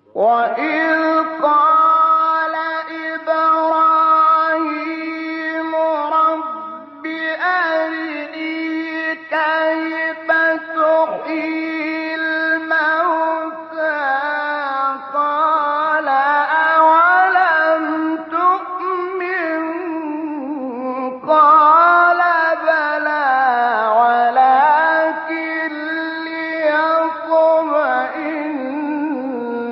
وإذ قال إبراهيم رب أرني كيف تحيي الموتى قال أولم تؤمن قال بلى ولكن ليطمئن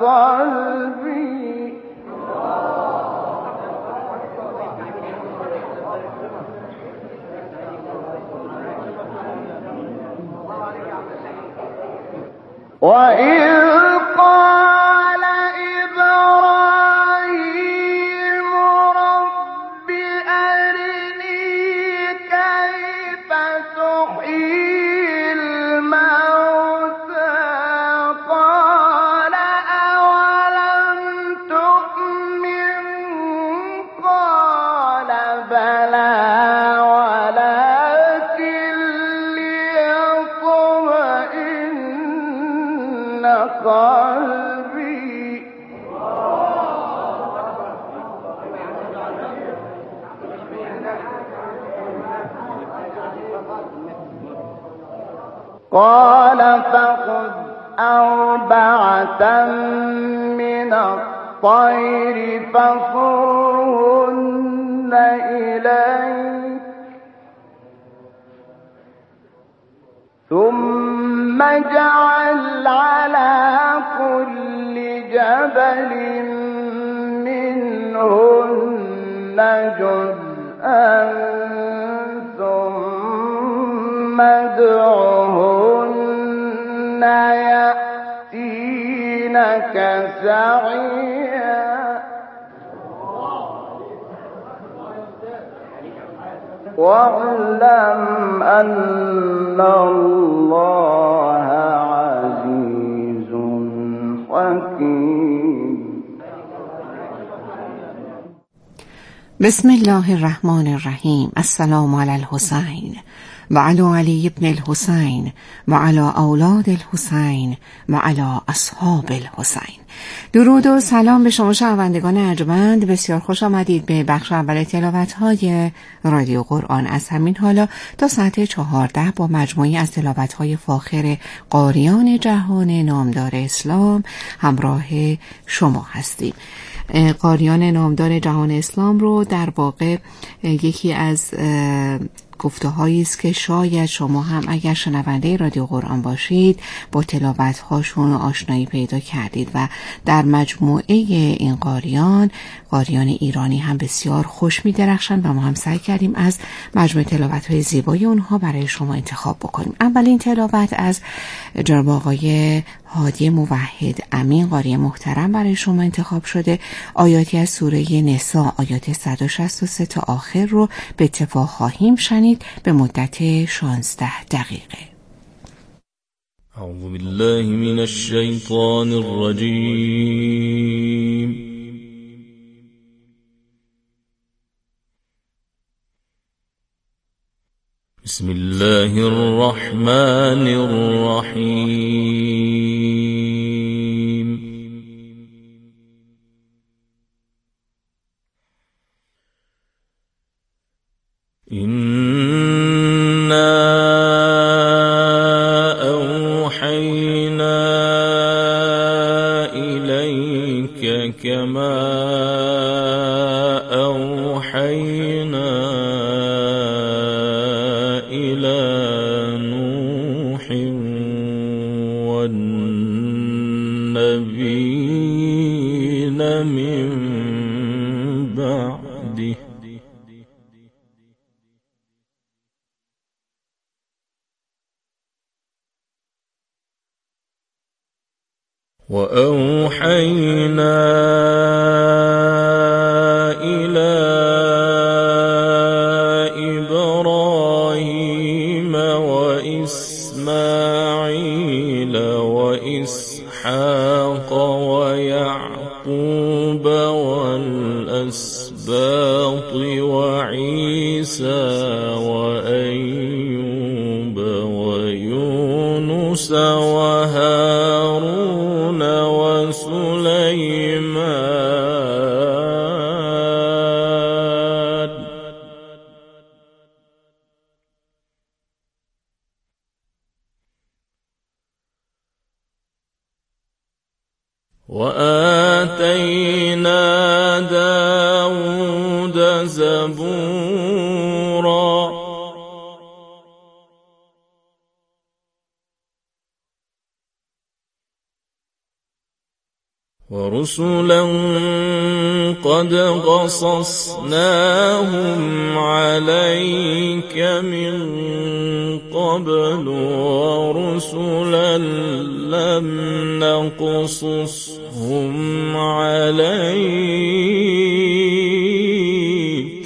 قلبي وإذ قال إبراهيم رب أرني كيف تحيي الموتى قال أولم تؤمن قال بلى ولكن ليطمئن قلبي قال فخذ أربعة من الطير فصرهن إليك ثم اجعل على كل جبل منهن جزءا ثم ادعهن يأتينك سعيا واعلم أن الله عزيز حكيم. بسم الله الرحمن الرحیم. السلام علی الحسین و علی علی ابن الحسین و علی اولاد الحسین و علی اصحاب الحسین. درود و سلام به شما شنوندگان ارجمند. بسیار خوش آمدید به بخش اول تلاوت‌های رادیو قرآن. از همین حالا تا ساعت 14 با مجموعی از تلاوت‌های فاخر قاریان جهان نامدار اسلام همراه شما هستیم. قاریان نامدار جهان اسلام رو در واقع یکی از گفته‌هایی است که شاید شما هم اگر شنونده رادیو قرآن باشید با تلاوت‌هاشون آشنایی پیدا کردید و در مجموعه این قاریان ایرانی هم بسیار خوش می‌درخشند و ما هم سعی کردیم از مجموعه تلاوت‌های زیبای اونها برای شما انتخاب بکنیم. اولین تلاوت از جناب آقای هادی موحد امین قاری محترم برای شما انتخاب شده. آیاتی از سوره نساء آیات 163 تا آخر رو به اتفاق خواهیم شنید به مدت 16 دقیقه. اعوذ بالله من الشیطان الرجیم. بسم الله الرحمن الرحیم. إنا أوحينا إليك كما أوحينا إلى نوح والنبيين من بعده وأوحينا إلى إبراهيم وإسماعيل وإسحاق ويعقوب والأسباط وعيسى وأيوب ويونس وهارون وسليمان وآتينا داود زبورا ورسلا قد قصصناهم عليك من قبل ورسلا لم نقصصهم عليك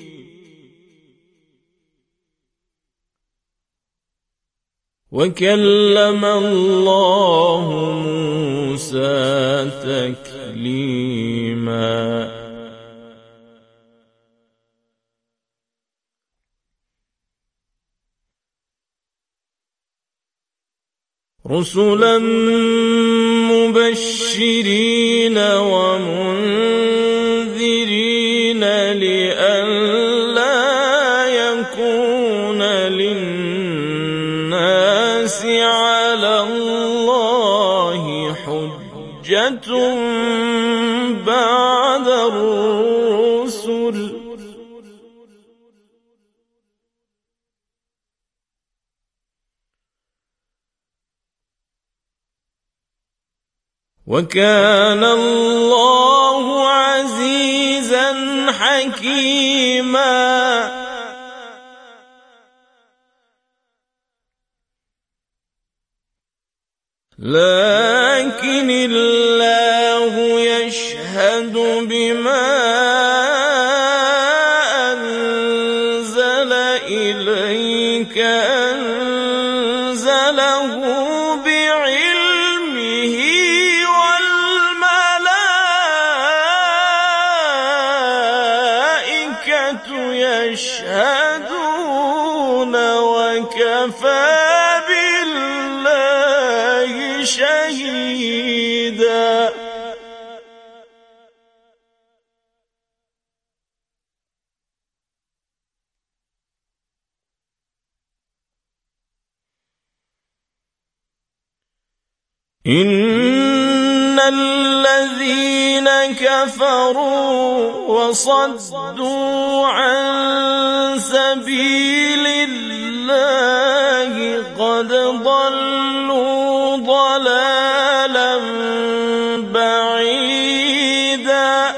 وكلم الله موسى تكليما رسلا مبشرين ومنذرين لئلا يكون للناس على الله حجة بعد الرسل وكان الله عزيزا حكيما لكن الله يشهد بما أنزل إليك أنزله بعلمه والملائكة يشهدون وكفى بالله شهيدا إن الذين كفروا وصدوا عن سبيل الله قد ضلوا ضلالا بعيدا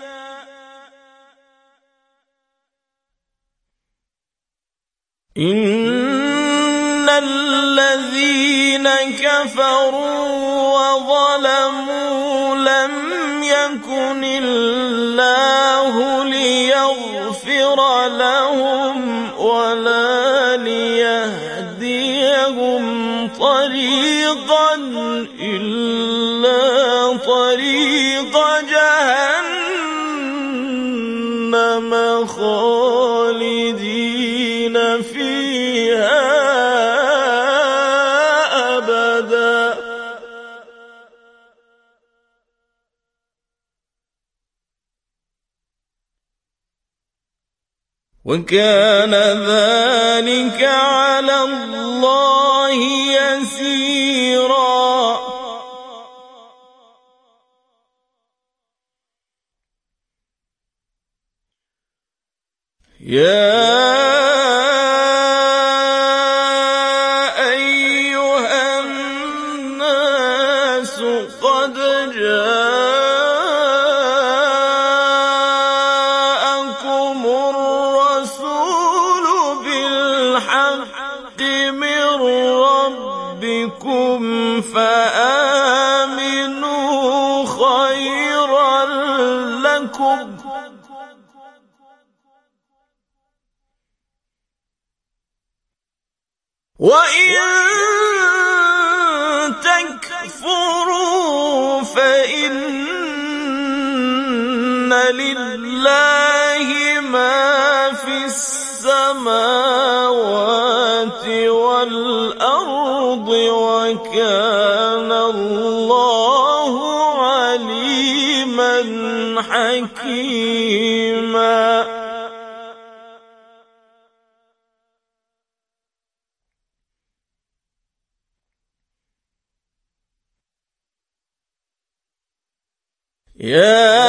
إن الذين كفروا وظلموا لم يكن الله ليغفر لهم ولا ليهديهم طريقا إلا طريق جهنم خالدين فيها أبدا وكان ذلك على الله يسيرا يا أيها الناس قد جاءكم الرسول بالحق من ربكم فآمنوا خيرا لكم وإن تكفروا فإن لله ما في السماوات والأرض وكان الله عليما حكيما يا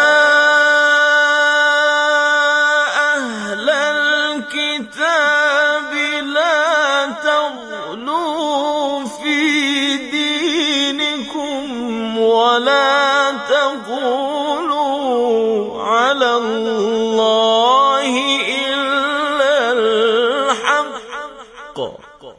أهل الكتاب لا تغلوا في دينكم ولا تقولوا على الله إلا الحق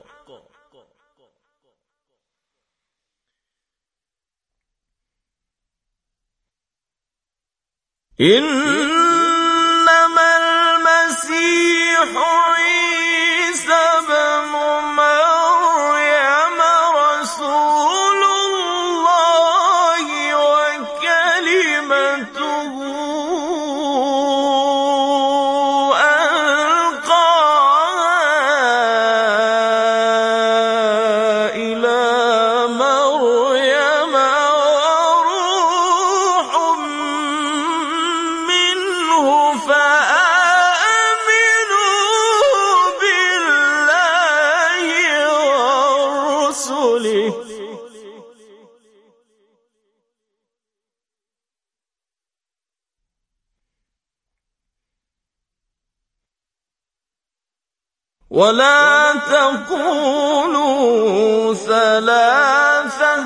إنما المسيح عيسى بن مريم رسول الله وكلمته ألقاها إلى مريم وروح منه فآمنوا بالله ورسله ولا تقولوا ثلاثة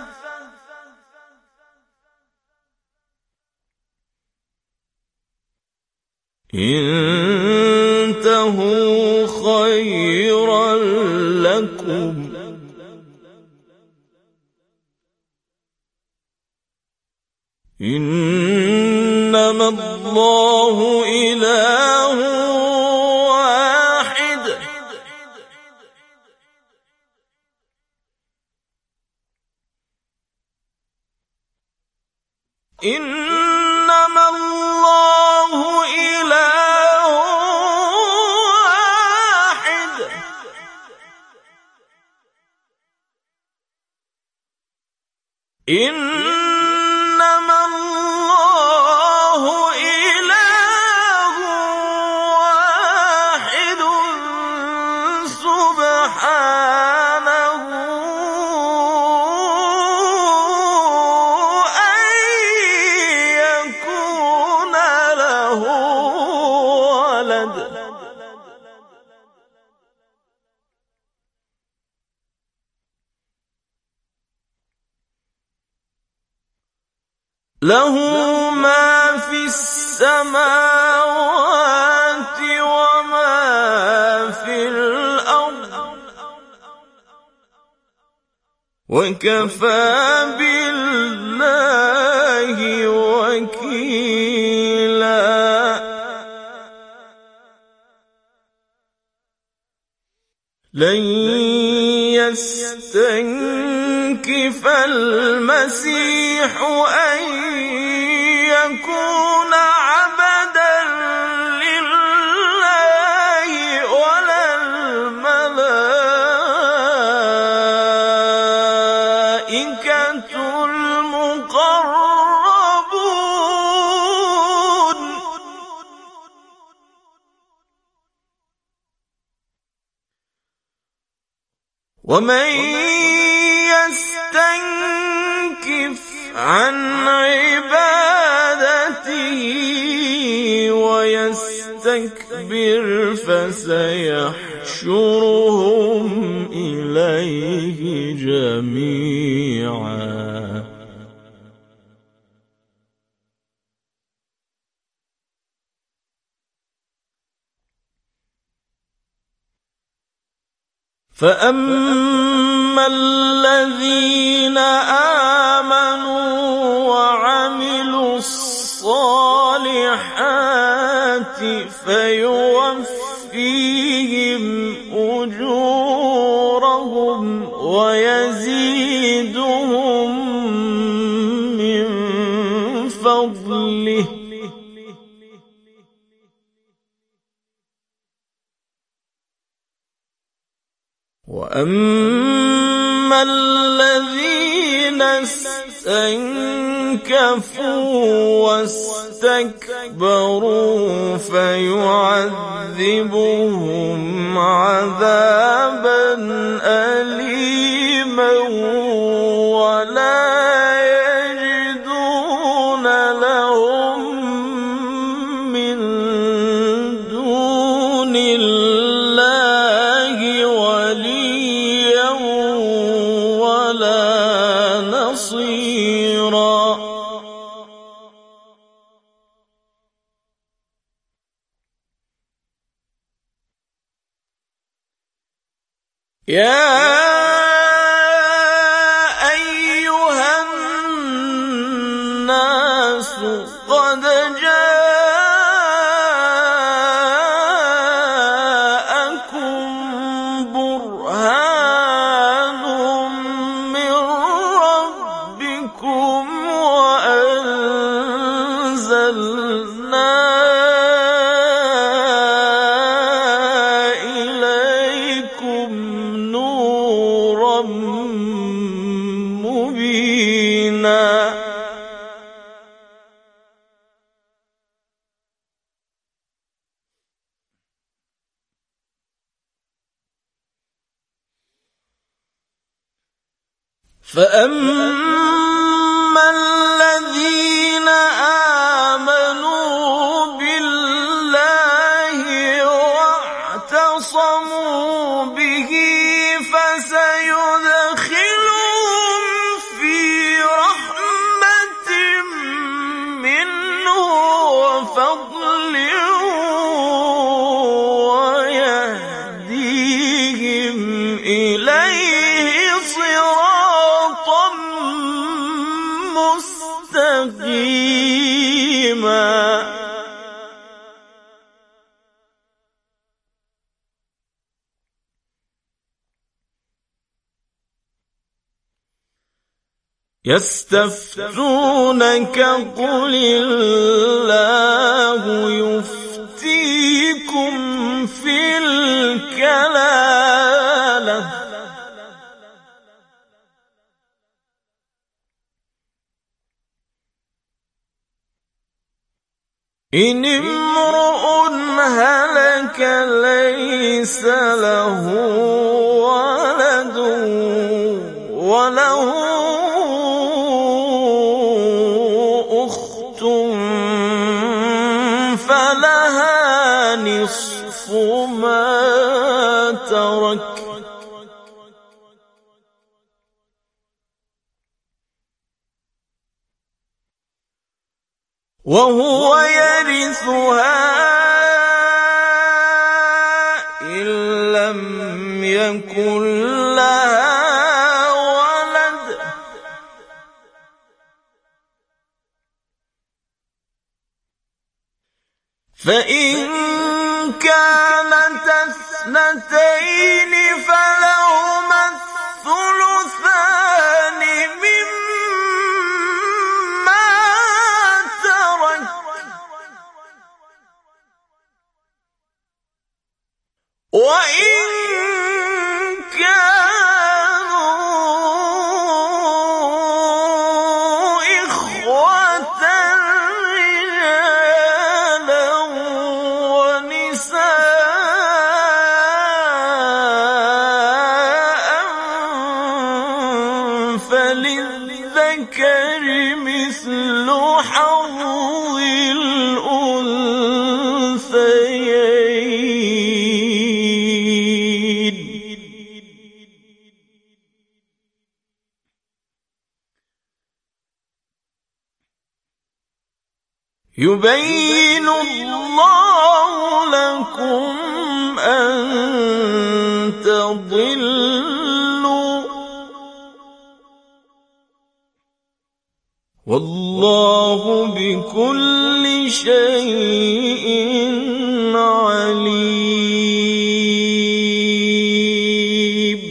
انتهوا خيرا لكم إنما الله إله واحد إنما الله إله واحد إنما الله إله واحد سبحانه أن يكون له ولد له ما في السماوات وما في الأرض وكفى بالله وكيلا لن يستنكف المسيح أن يكون عبدا لله ولا الملائكة المقربون ومن يستنكف عن عبادته ويستكبر فسيحشرهم إليه جميعا فأما الذين آمنوا وعملوا الصالحات فيوفيهم أجورهم ويزيدهم من فضله وأما الذين استنكفوا واستكبروا فيعذبهم عذابا أليما ولا يجدون نصيرا يا أيها الناس قد جاءكم برهان من ربكم وأنزلنا إليكم نورا مبينا فأما الذين آمنوا بالله واعتصموا به فسيدخلهم في رحمة منه وفضل ويهديهم إليه صراطا مستقيما يستفتونك قل الله يفتيكم في الكلالة إن امرؤ هلك ليس له ولد وله أخت فلها نصف ما ترك وهو يرثها إن لم يكن لها ولد فإن كانت اثنتين فلهما الثلثان مما ترك وإن كانوا إخوة رجالا ونساء فللذكر مثل حظ الأنثيين يبين الله لكم أن تضلوا والله بكل شيء عليم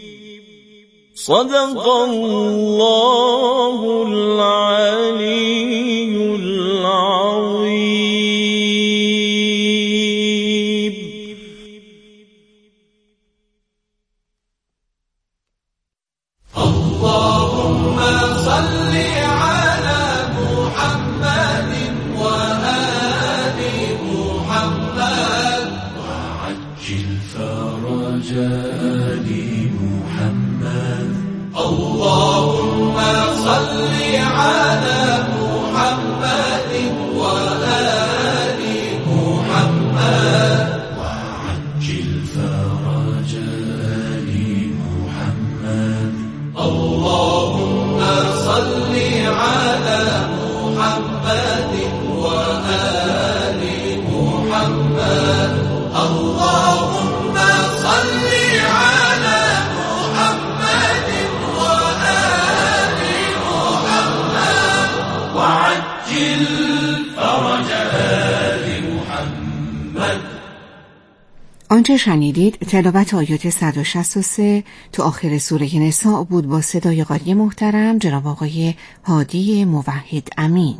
صدق الله العلي العظيم. اللهم صل على محمد وآل محمد وعجل فرج آل محمد. اللهم صل على محمد وآل محمد وعجل فرج آل محمد. اللهم على محمد وآل محمد اللهم صل على محمد وآل محمد وعجل فرج آل محمد. آنچه شنیدید تلاوت آیات 163 تو آخر سوره نساء بود با صدای قاری محترم جناب آقای هادی موحد امین.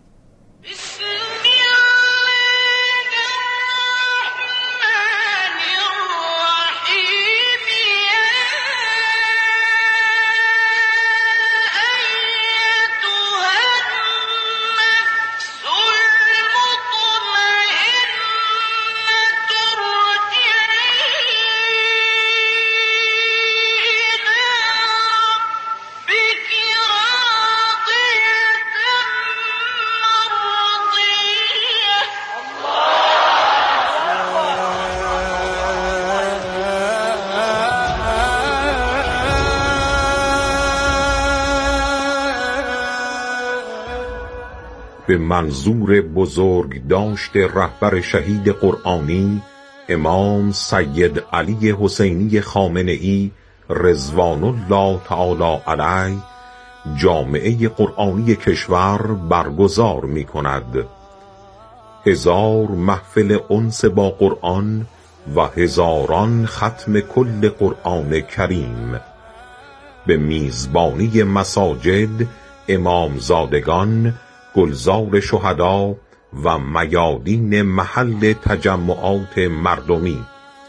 به منظور بزرگ داشته رهبر شهید قرآنی امام سید علی حسینی خامنه‌ای رضوان الله تعالی علیه جامعه قرآنی کشور برگزار می کند. 1000 محفل انس با قرآن و هزاران ختم کل قرآن کریم به میزبانی مساجد، امامزادگان، گلزار شهدا و میادین محل تجمعات مردمی.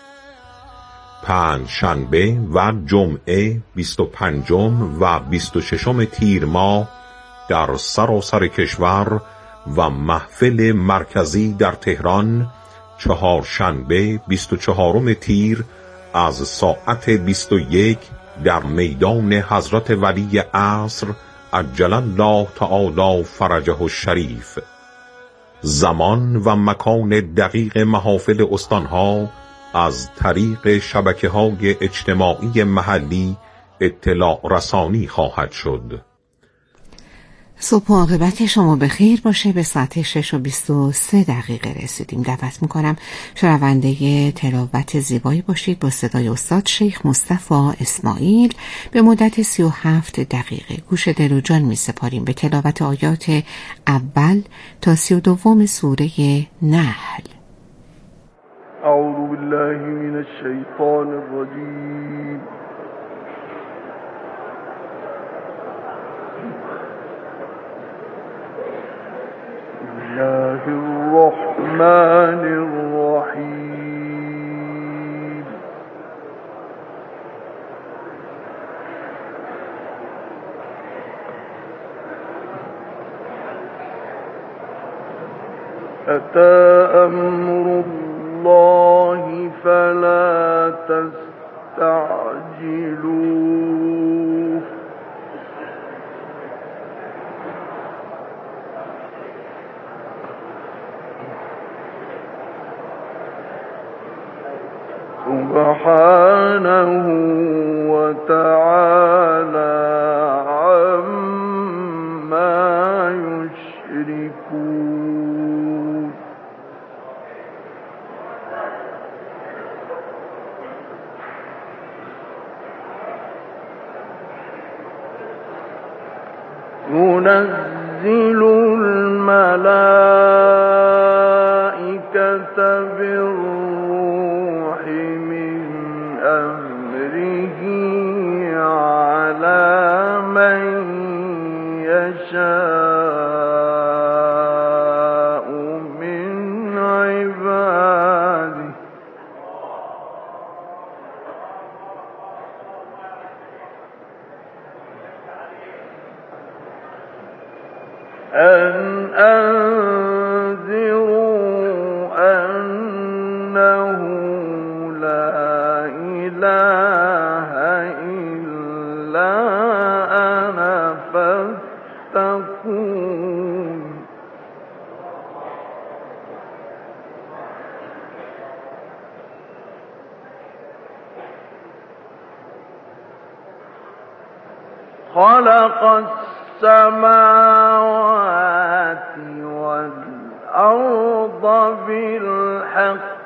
پنجشنبه و جمعه 25 و 26 تیر ماه در سراسر کشور و محفل مرکزی در تهران چهارشنبه 24 تیر از ساعت 21 در میدان حضرت ولی عصر عجل الله تعالی فرجه الشریف. زمان و مکان دقیق محافل استانها از طریق شبکه‌های اجتماعی محلی اطلاع رسانی خواهد شد. صبح و عاقبت شما بخیر باشه. به ساعت 6:23 رسیدیم. دعوت میکنم شنونده تلاوت زیبایی باشید با صدای استاد شیخ مصطفی اسماعیل. به مدت 37 دقیقه گوش دل و جان میسپاریم به تلاوت آیات اول تا 32 سوره نحل. اعوذ بالله من الشیطان الرجیم. بسم الله الرحمن الرحیم. أتى أمر الله فلا تستعجلوه سبحانه وتعالى عما يشركون. ينزل الملائكة بالروح من أمره على من يشاء من عباده أن أنذروا أنه لا إله إلا أنا فاتقون. خلق السماوات الأرض بالحق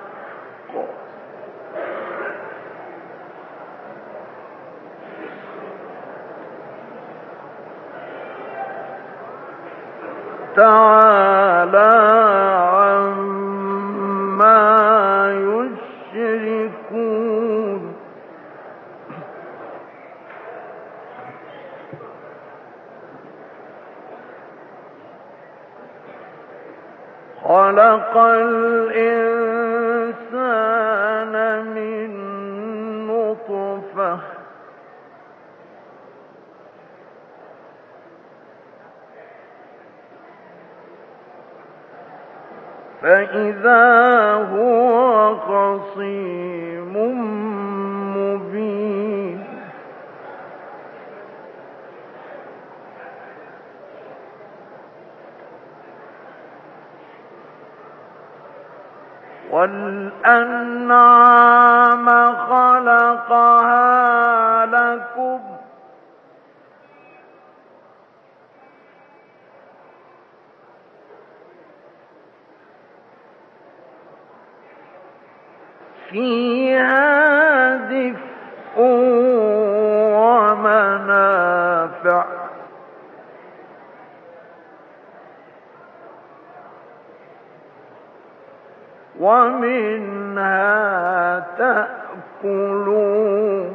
تعالى عما يشركون خلق الإنسان من نطفة فإذا هو خصيم مبين والأنعام خلقها لكم فيها دفء ومنافع ومنها تأكلون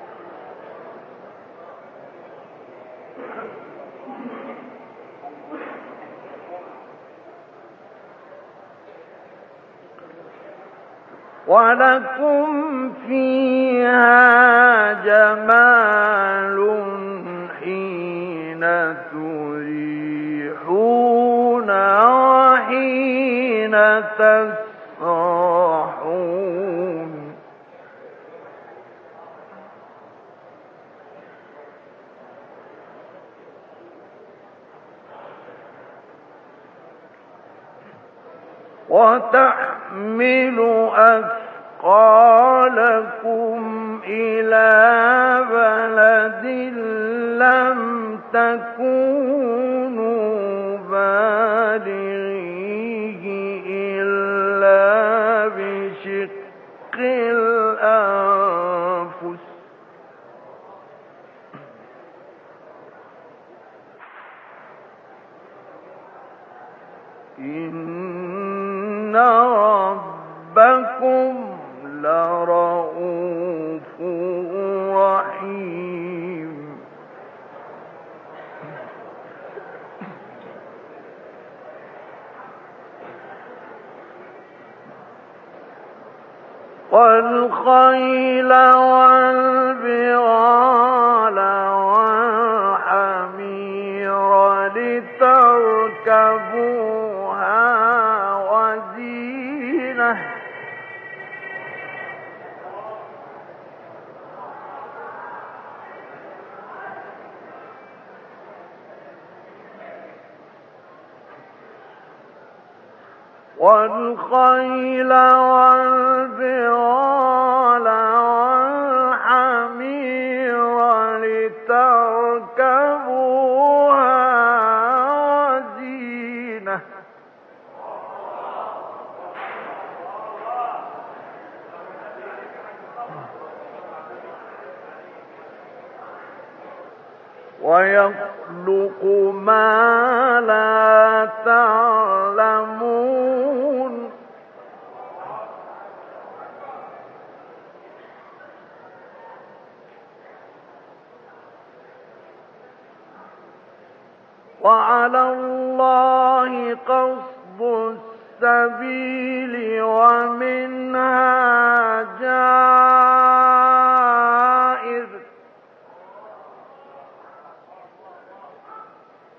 ولكم فيها جمال حين تريحون وحين تسرحون وتحمل أثقالكم إلى بلد لم تكونوا بالغيه إلا بشق الأنفس إن ربكم لرؤوف رحيم والخيل والبغال والحمير لتركبوها وزينة والخيل والبغال والحمير لتركبوها وزينة ويخلق ما لا تعلمون وعلى الله قصد السبيل ومنها جائر